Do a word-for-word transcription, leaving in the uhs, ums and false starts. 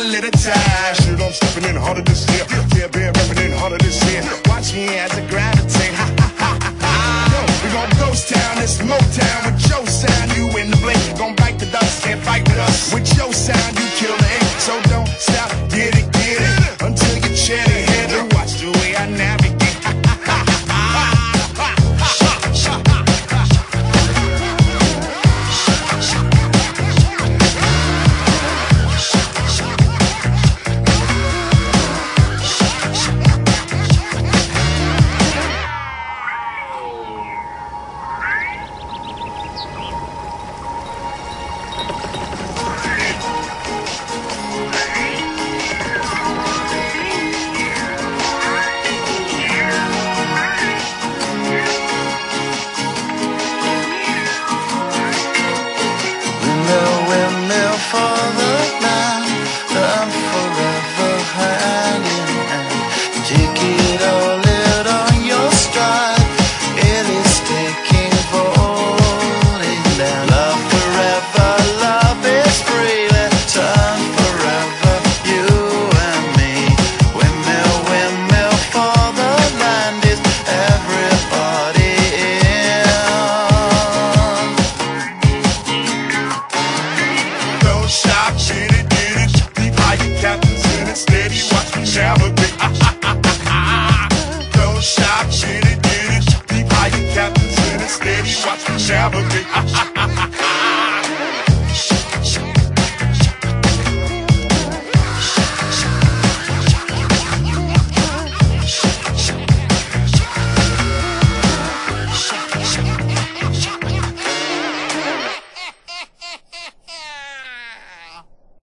little time. Shit, I'm stepping in harder this year. Yeah, bear repping in harder this year. Watch me as I gravitate. Ha ha ha ha ha. Yo, we gon' ghost town, this Motown with your sound. You in the blink, gon' bite the dust, can't fight with us. With your sound, you kill the ink. So don't stop, get it, get it, until you chat ahead and watch the way I navigate. Don't stop, shit it, get it. Keep high, your captains in it steady. Watch me navigate.